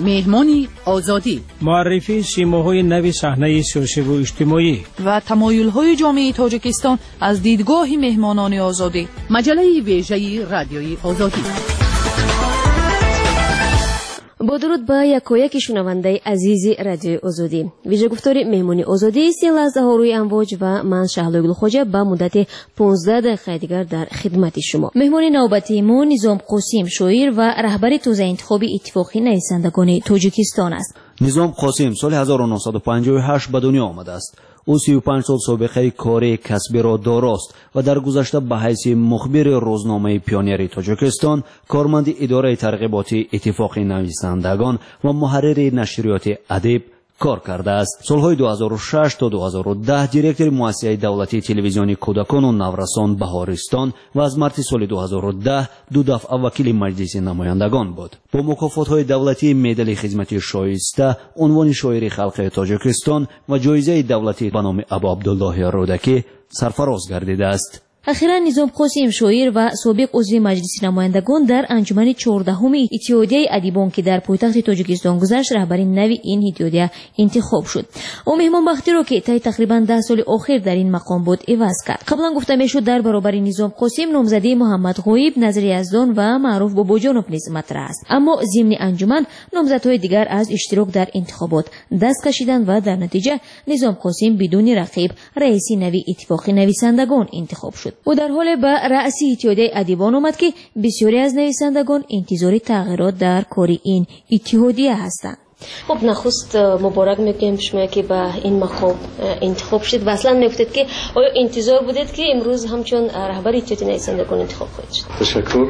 مهمانی آزادی، معرفی سیماهای نوی صحنه سیاسی و اجتماعی و تمایل‌های جامعه تاجیکستان از دیدگاه مهمانان آزادی. مجله ویژه رادیوی آزادی. با درود به یکایک شنونده عزیز رادیو آزادی. ویژه گفتار مهمانی آزادی 30 لحظه ها روی امواج و من شهلا گلخوجه به مدت 15 دقیقه دیگر در خدمت شما. مهمان نوبتی ما نظام قاسم شاعر و رهبر توزیع انتخابی اتفاقی نویسندگان تاجیکستان است. نظام قاسم سال 1958 به دنیا آمده است. او 35 سال سابقه کاری کسبی را داراست و در گذشته به حیث مخبر روزنامه پیونیر تاجیکستان، کارمند اداره ترغیباتی اتفاق نویسندگان و محرر نشریات ادب کار کرده است. سالهای 2006 تا 2010 دیرکتور مؤسسه دولتی تلویزیونی کودکان و نورسان بهارستان و از مارس سال 2010 دو دفعه وکیل مجلس نمایندگان بود. با مکافات‌های دولتی مدال خدمت شایسته، عنوان شاعر خلق تاجیکستان و جایزه دولتی به نام ابا عبدالله رودکی سرفراز گردیده است. اخیرا نظام قاسم شاعر و سابق عضو مجلس نمایندگان در انجمن 14 اتحادیه ادیبان که در پایتخت تاجیکستان گذشت رهبری نوی این اتحادیه انتخاب شد. او مهمان بختی را که طی تقریبا 10 سال اخیر در این مقام بود عوض کرد. قبلا گفته میشد در برابر نظام قاسم نامزدی محمد غایب، نظر یزدان و معروف باباجانوف نیز مطرح است. اما ضمن انجمن نامزدهای دیگر از اشتراک در انتخابات دست کشیدند و در نتیجه نظام قاسم بدون رقیب رئیس نوی اتفاق نویسندگان انتخاب شد. او در حال به رأس اتحادیه ادیبان آمد که بسیاری از نویسندگان انتظار تغییرات در کار این اتحادیه هستند. خب نخست مبارک میگم شما که به این مقام انتخاب شد و اصلا نگفتید که آیا انتظار بودید که امروز همچون رهبر اتحادیه نویسندگان انتخاب خواهید شد؟ تشکر.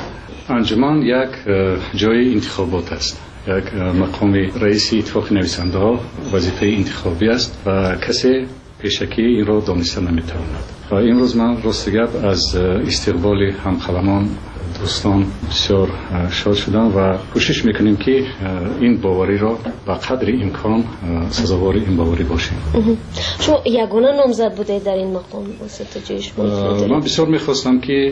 انجمن یک جای انتخابات است. یک مقام رئیس اتحاد نویسنده ها وظیفه انتخابی است و کسی پیشکی این را دانسته نمیتواند. و امروز من راست گپ از استقبال همقلمان دوستان بسیار شاد شدم و کوشش میکنیم که این باوری را به قدر امکان سزاوار این باوری باشیم. شما یگانه نامزد بودید در این مقام؟ من بسیار میخواستم که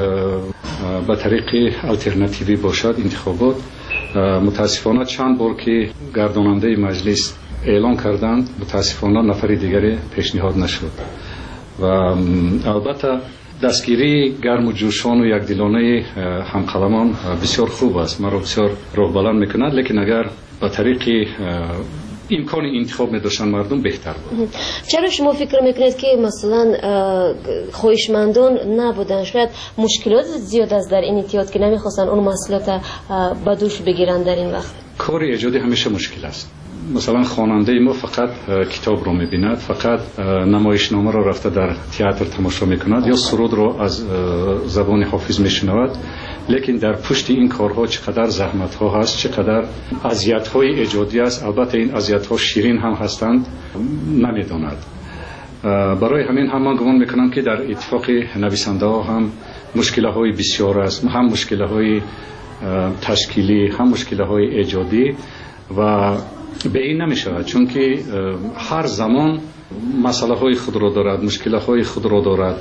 به طریق الटरनेटिवی باشد انتخابات. متاسفانه چند بار که گرداننده مجلس اعلان کردند متاسفانه نفر دیگری پیشنهاد نشد و البته دستگیری گرم و جوشان و یکدلانه همقلمان بسیار خوب است، ما را بسیار راه بلند میکند، لیکن اگر به طریق امکان انتخاب می‌داشتن مردم بهتر بود. چرا شما فکر میکنید که مثلا خواهشمندان نبودن؟ شاید مشکلات زیاد است در این اتحاد که نمیخواستن اون مسئولیت به دوش بگیرن در این وقت. کار ایجادی همیشه مشکل است. مثلا خواننده ما فقط کتاب رو میبیند، فقط نمایشنامه رو رفته در تئاتر تماشا میکند یا سرود رو از زبان حافظ میشنود، لیکن در پشت این کارها چقدر زحمت ها هست، چقدر اذیت های ایجادی است. البته این اذیت ها شیرین هم هستند نمیداند. برای همین هم من گمان میکنم که در اتفاق نویسنده ها هم مشکل های بسیار است، هم مشکل های تشکیلی، هم مشکل های ایجادی و به این نمی شود، چون که هر زمان مسئله های خود را دارد، مشکل های خود را دارد،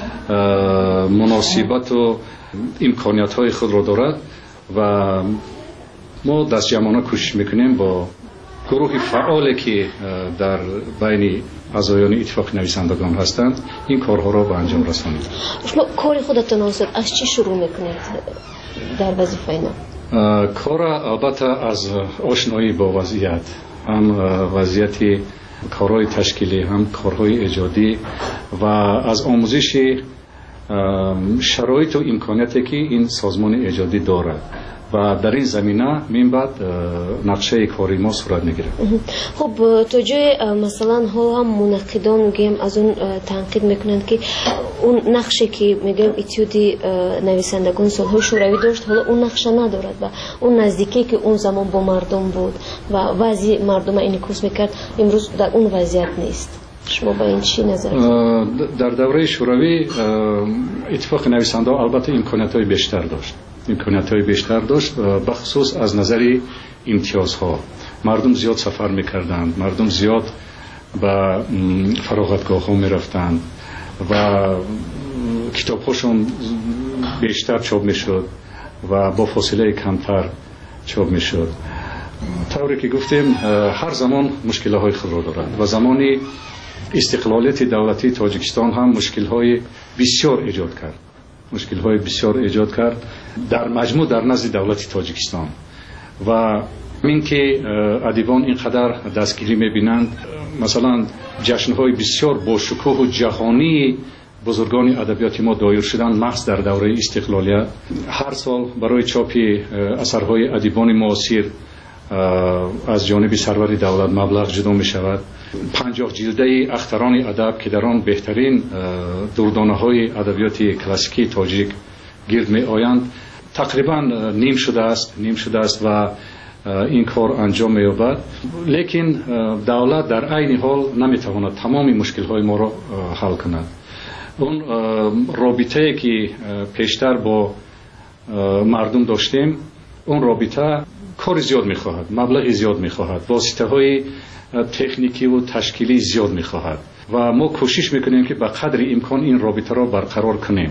مناسبت و امکانیت های خود را دارد و ما دست جمعانه کوشش میکنیم با گروه فعالی که در بین اعضایان اتفاق نویسندگان هستند این کارها را به انجام رسانیم. شما کار خودتون از چی شروع میکنید در وظیفه اینا؟ کار البته از آشنایی با وضعیت، هم وضعیت کارهای تشکیلی، هم کارهای ایجادی و از آموزش شرایط و امکانیتی که این سازمان ایجادی دارد و در این زمینه من بعد نقشه کاری ما صورت میگیره. خب تو جای مثلا ها هم منقدان میگیم از اون تنقید میکنند که اون نقشه که میگم اتحادیه نویسندگان سالهای شوروی داشت حالا اون نقشه ندارد و اون نزدیکی که اون زمان با مردم بود و وضع مردم انعکاس میکرد امروز در اون وضعیت نیست. شما با این چی نظر دارید؟ در دوره شوروی اتفاق نویسنده البته امکانیت‌های بیشتر داشت بخصوص از نظر امتیازها. مردم زیاد سفر میکردند، مردم زیاد به فراغتگاه ها میرفتند و کتاب هاشون بیشتر چاپ میشد و با فاصله کمتر چاپ میشد طوری که گفتیم هر زمان مشکل‌های خود را دارد و زمانی استقلالیت دولتی تاجیکستان هم مشکل‌های بسیار ایجاد کرد در مجموع در نزد دولت تاجیکستان و این که ادیبان اینقدر دستگیری می‌بینند، مثلا جشن‌های بسیار با شکوه و جهانی بزرگان ادبیات ما دایر شدند محض در دوره استقلالیت. هر سال برای چاپ اثرهای ادیبان معاصر از جانب سرور دولت مبلغ جدا می شود. 50 جلده اختران ادب که در آن بهترین دردانه‌های ادبیات کلاسیکی تاجیک گرد می آیند تقریبا نیم شده است و این کار انجام می یابد، لیکن دولت در عین حال نمی تواند تمام مشکل‌های ما را حل کند. اون رابطه‌ای که پیشتر با مردم داشتیم، اون رابطه کار زیاد می‌خواهد، مبلغ زیاد می‌خواهد، واسطه‌های تکنیکی و تشکیلی زیاد می‌خواهد و ما کوشش می‌کنیم که به قدر امکان این رابطه را برقرار کنیم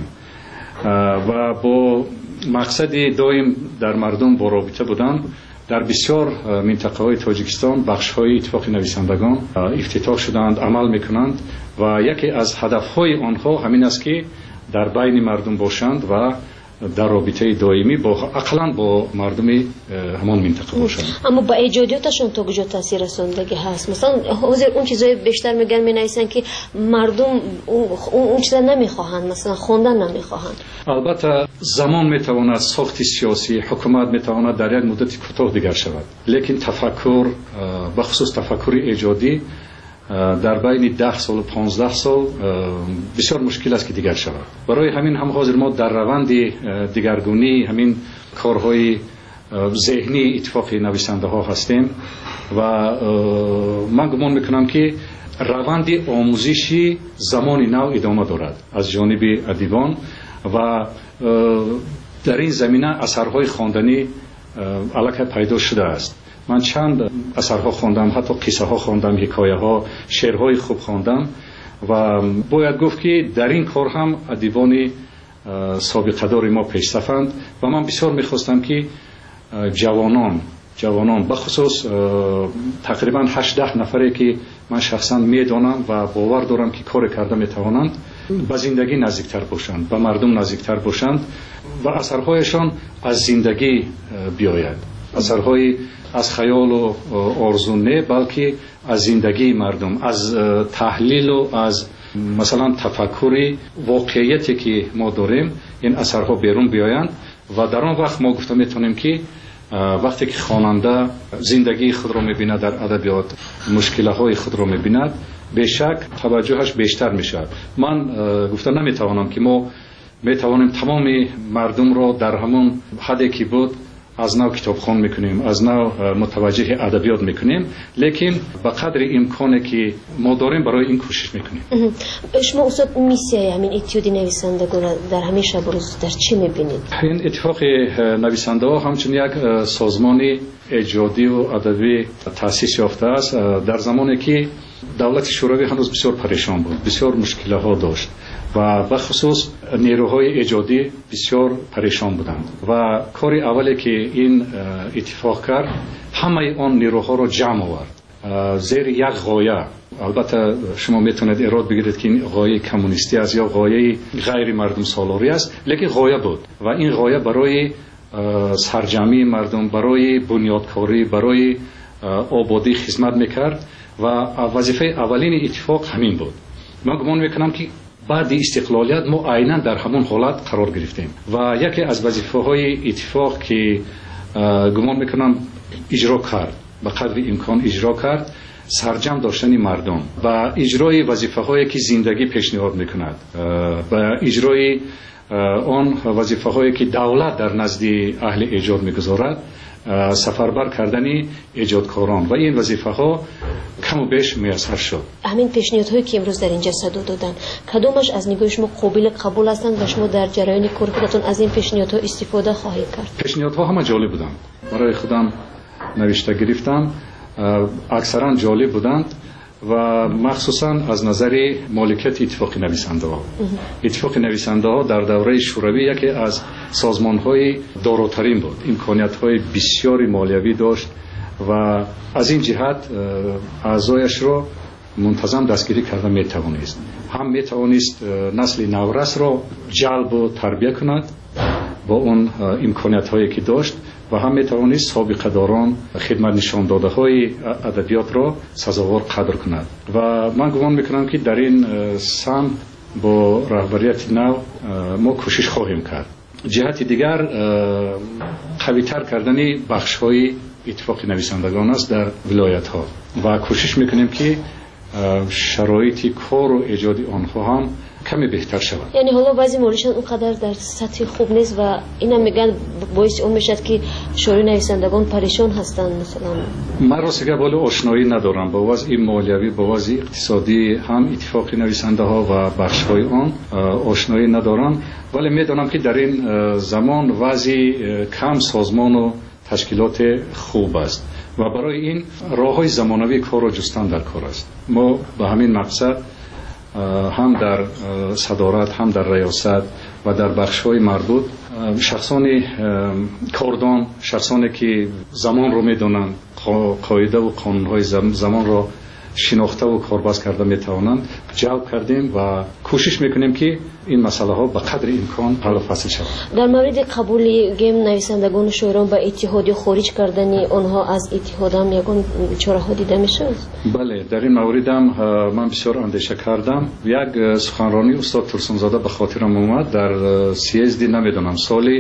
و با مقصد دائم در مردم با رابطه بودن. در بسیار منطقه‌های تاجیکستان بخش‌های اتفاق نویسندگان افتتاح شدند، عمل می‌کنند و یکی از هدف‌های آنها همین است که در بین مردم باشند و در رابطه دائمی با اقلاً با مردم همان منطقه باشند. اما با ایجادیاتشون تا کجا تاثیر رساندگی هست؟ مثلا حاضر اون چیزای بیشتر میگن مینویسن که مردم اون چیزا نمیخواهند، مثلا خوندن نمیخواهند. البته زمان میتواند ساخت سیاسی حکومت میتواند در یک مدت کوتاه دیگر شود، لیکن تفکر به خصوص تفکر ایجادی در بین 10 سال و 15 سال بسیار مشکل است که دیگر شود. برای همین هم حاضر ما در روند دیگرگونی همین کارهای ذهنی اتفاق نویسنده ها هستیم و من گمان میکنم که روند آموزشی زمان نو ادامه دارد از جانب ادیبان و در این زمینه اثرهای خواندنی علاقه پیدا شده است. من چند اثرها خواندم، حتی قصه ها خواندم، حکایه ها، شعرهای خوب خواندم و باید گفت که در این کار هم ادیبان سابقه دار ما پیشرفتند و من بسیار میخواستم که جوانان بخصوص تقریبا 8-10 نفره که من شخصا میدانم و باور دارم که کار کرده میتوانند به زندگی نزدیکتر باشند، به مردم نزدیکتر باشند و اثرهایشان از زندگی بیاید، اثرهای از خیال و آرزو نه، بلکه از زندگی مردم، از تحلیل و از مثلا تفکری واقعیتی که ما داریم این اثرها بیرون بیایند و در آن وقت ما گفته میتونیم که وقتی که خواننده زندگی خود را میبیند در ادبیات، مشکلات خود را میبیند، به شک توجهش بیشتر میشود. من گفته نمیتوانم که ما میتوانیم تمام مردم را در همون حدی که بود از نو کتابخوان میکنیم، از نو متوجه ادبیات میکنیم، لیکن به قدر امکانی که ما داریم برای این کوشش میکنیم. شما استاد میسیای همین اتیودی نویسندگان در همین شب و روز در چی میبینید؟ این اتفاق نویسنده ها همچنین یک سازمان ایجادی و ادبی تأسیس یافته است در زمانی که دولت شوروی هنوز بسیار پریشان بود، بسیار مشکلات داشت و بخصوص نیروهای ایجادی بسیار پریشان بودند و کار اولی که این اتفاق کرد همه آن نیروها را جمع آورد زیر یک غایه. البته شما میتونید ایراد بگیرید که این غایه کمونیستی است یا غایه غیر مردم سالاری است، لیکن غایه بود و این غایه برای سرجمعی مردم، برای بنیادکاری، برای آبادی خدمت میکرد و وظیفه اولین اتفاق همین بود. من گمان میکنم که بعد استقلالیت ما عیناً در همون حالت قرار گرفتیم و یکی از وظیفه‌های اتفاق که گمان میکنم اجرا کرد، به قدر امکان اجرا کرد، سرجم داشتن مردم و اجرای وظیفه‌هایی که زندگی پیشنهاد میکند و اجرای آن وظیفه‌هایی که دولت در نزد اهل ایجاد میگذارد، سفربر کردن ایجادکاران و این وظیفه‌ها کم و بیش میسر شد. همین پیشنهادهایی که امروز در اینجا صدور دادن، کدومش از نگاه شما قابل قبول هستند و شما در جریان کارتون از این پیشنهادها استفاده خواهید کرد؟ پیشنهادها همه جالب بودند، برای خودم نوشته گرفتم، اکثرا جالب بودند و مخصوصا از نظر مالکیت اتفاق نویسنده ها. اتفاق نویسنده ها در دوره شوروی یکی از سازمان های داراترین بود، امکانیت های بسیاری مالیوی داشت و از این جهت اعضایش را منتظم دستگیری کرده میتوانست. هم میتوانست نسل نورس را جلب و تربیت کند با اون امکانیت هایی که داشت و هم میتوانست سابقه داران خدمت نشان داده های ادبیات را سزاوار قدر کند و من گمان میکنم که در این سمت با رهبریت نو ما کوشش خواهیم کرد. جهت دیگر قوی‌تر کردن بخش های اتفاق نویسندگان است در ولایت ها و کوشش میکنیم که شرایط کار و ایجاد آنها هم کمی بهتر شود. یعنی حالا بعضی موردشان اونقدر در سطح خوب نیست و اینا میگن باعث اون میشد که شورای نویسندگان پریشان هستند. مثلا من راستش ولی آشنایی ندارم با وضع مالیوی، با وضع اقتصادی هم اتفاق نویسنده ها و بخش های آن آشنایی ندارم، ولی میدانم که در این زمان وضع کم سازمان و تشکیلات خوب است و برای این راه‌های زمانوی کار را جستن در کار است. ما به همین مقصد هم در صدارت هم در ریاست و در بخش‌های مربوط شخصان کاردان، شخصانی که زمان رو می‌دونن، قاعده و قانون‌های زمان را شناخته و کارباز کرده میتوانند جلب کردیم و کوشش میکنیم که این مسئله ها به قدر امکان حل و فصل شود. در مورد قبول گیم نویسندگان شورای به اتحاد خارج کردن آنها از اتحاد هم یگان چاره ها دیده میشه؟ بله، در این مورد هم من بسیار اندیشه کردم. یک سخنرانی استاد ترسونزاده به خاطرم اومد در سیزدی، نمیدونم سالی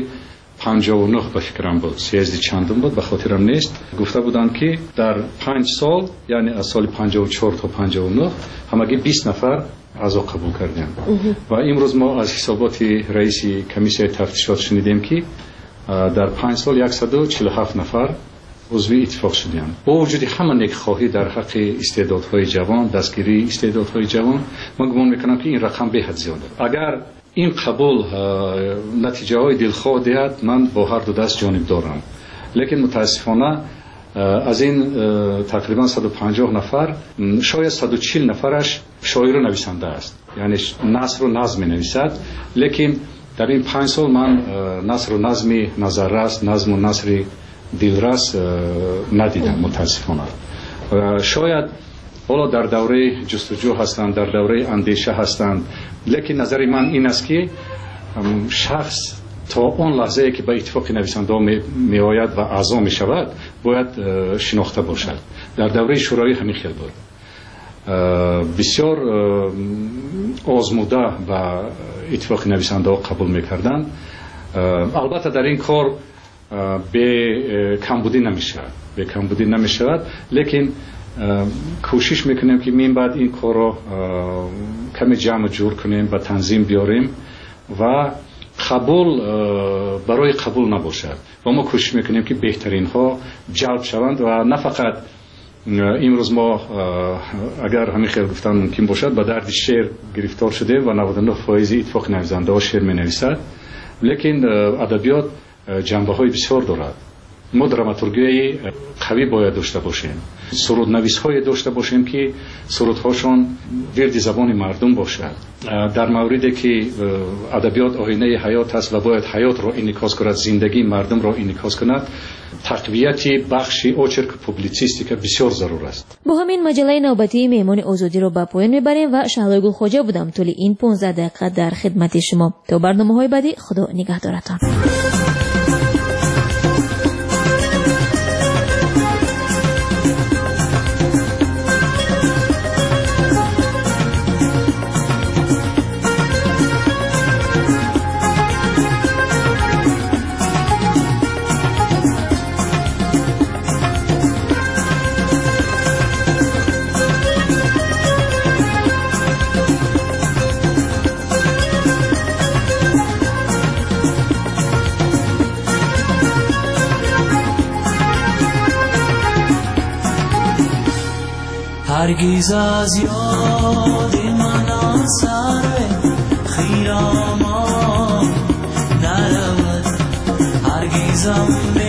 59 به فکرم بود، سیزدی چندم بود به خاطرم نیست، گفته بودند که در 5 سال یعنی از سال 54 تا 59 همگی 20 نفر اعضا قبول کردیم و امروز ما از حسابات رئیس کمیسیون تفتیشات شنیدیم که در 5 سال 147 نفر عضو اتفاق شدیم. با وجود همه نیکخواهی در حق استعدادهای جوان، دستگیری استعدادهای جوان، من گمان میکنم که این رقم به حد زیاده. اگر این قبول نتیجه های دلخواه دهد، من با هر دو دست جانب دارم، لیکن متاسفانه از این تقریبا 150 نفر شاید 140 نفرش شاعر و نویسنده است، یعنی نثر و نظم می نویسد، لیکن در این 5 سال من نثر و نظمی نظررس، نظم و نثر دلرس ندیدم متاسفانه. شاید حالا در دوره جستجو هستند، در دوره اندیشه هستند، لیکن نظر من این است که شخص تا اون لحظه که به اتفاق نویسنده می آید و اعضا می شود باید شناخته باشد. در دوره شورای همین خیل بود، بسیار آزموده و اتفاق نویسنده ها قبول می کردن. البته در این کار به کمبودی نمی شود، لیکن کوشش میکنیم که من بعد این کار رو کمی جمع جور کنیم و تنظیم بیاریم و قبول برای قبول نباشد و ما کوشش میکنیم که بهترین ها جلب شوند و نه فقط امروز ما اگر همین خیلی گفتن ممکن باشد به درد شعر گرفتار شده و 99% اتفاق نویسنده ها شعر می نویسد، لیکن ادبیات جنبه های بسیار دارد. ما دراماتورگی قوی باید داشته باشیم، سرود نویس های داشته باشیم که سرودهاشون ورد زبان مردم باشد. در موردی که ادبیات آینه حیات است و باید حیات را انعکاس کند، زندگی مردم را انعکاس کند، تقویت بخش اوچرک پوبلیسیستیک بسیار ضرور است. با همین مجله نوبتی مهمان آزادی رو به پایان میبریم و شهلا گل خواجه بودم طول این 15 دقیقه در خدمت شما. تا برنامه‌های بعدی، خدا نگهدارتان. هرگز از یاد من سر خیرام نرود، هرگزم